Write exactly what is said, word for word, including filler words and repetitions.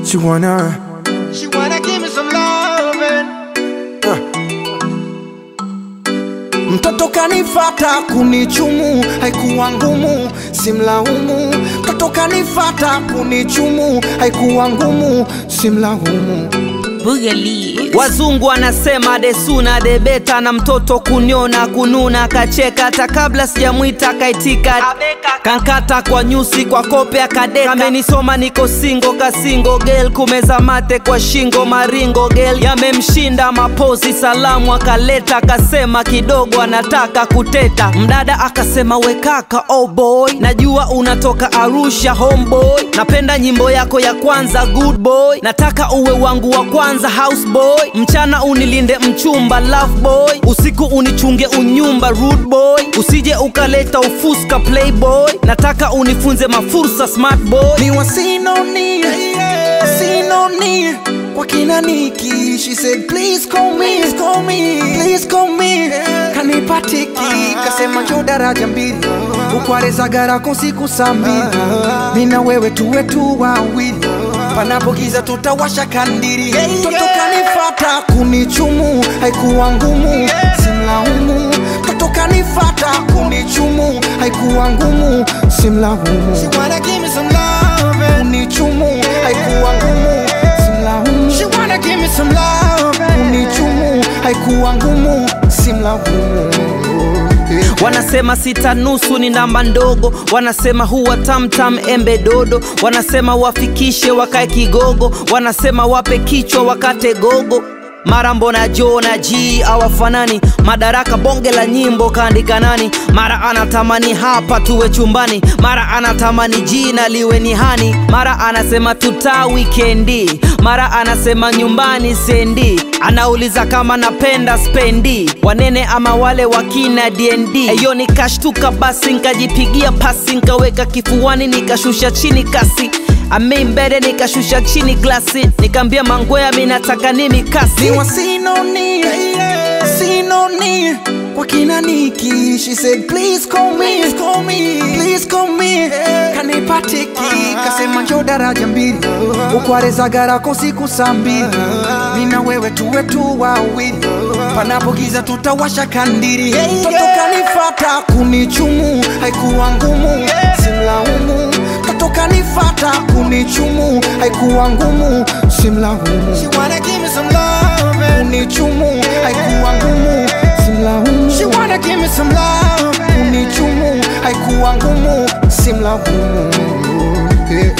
She wanna She wanna give me some loving. uh. Mtoto kanifata kunichumu, haikuwa ngumu, simlaumu. Mtoto kanifata kunichumu, haikuwa ngumu, simlaumu. Boogaloo. Wazungu wanasema the sooner the better, na mtoto kuniona kununa kacheka, hata kabla sijamuita kaitika, kankata kwa nyusi kwa kope akadeka. Kamenisoma niko singo ka single girl, kumeza mate kwa shingo maringo girl, yamemshinda mapozi salamu akaleta, akasema kidogo anataka kuteta. Mdada akasema we kaka oh boy, najua unatoka Arusha homeboy, napenda nyimbo yako ya kwanza good boy, nataka uwe wangu wa kwanza house boy, mchana unilinde mchumba love boy, usiku unichunge unyumba rude boy, usije ukaleta ufuska playboy, nataka unifunze mafursa smart boy. Ni wasinoni, sinoni kwa kina Niki. She said please call me, please call me, please call me. Kanipatiki, kasema njoo daraja mbili, ukwareza garako siku saa mbili, mina wewe tuwe tu wawili, panapo giza tutawasha kandiri. Mtoto kanifata kunichumu, haikuwa ngumu, simlaumu. Mtoto kanifata kunichumu, haikuwa ngumu, simlaumu. She wanna give me some loving. Kunichumu, haikuwa ngumu, simlaumu. She wanna give me some loving. Kunichumu, haikuwa ngumu, simlaumu. Wanasema sita nusu ni namba ndogo, wanasema huwa tamtam embe dodo, wanasema wafikishe wakae kigogo, wanasema wape kichwa wakate gogo. Mara mbona Jo na G awafanani, madaraka bonge la nyimbo kaandika nani, mara anatamani hapa tuwe chumbani, mara anatamani jina liwe ni hani, mara anasema tuta weekendi, mara anasema nyumbani sendi, anauliza kama napenda spendi, wanene ama wale wakina D N D. Eyo nikashtuka basi nikajipigia pasi, nikaweka kifuani nikashusha chini kasi, ameimbede nikashusha chini glasi, nikambia mangwea minataka nimi kasi. Ni wasinoni, sinoni kwa kina Niki. She said please call me, please call me, please call me. Kanipatiki, kasema njoo daraja mbili, ukwareza garako siku saa mbili, mina wewe tuwe tu wawili, panapo giza tutawasha kandiri. Mtoto kanifata kunichumu, haikuwa ngumu, simlaumu. Mtoto kanifata kunichumu, haikuwa ngumu, simlaumu. She wanna give me some loving. Kunichumu, haikuwa ngumu, simlaumu. She wanna give me some loving. Kunichumu, haikuwa ngumu, simlaumu.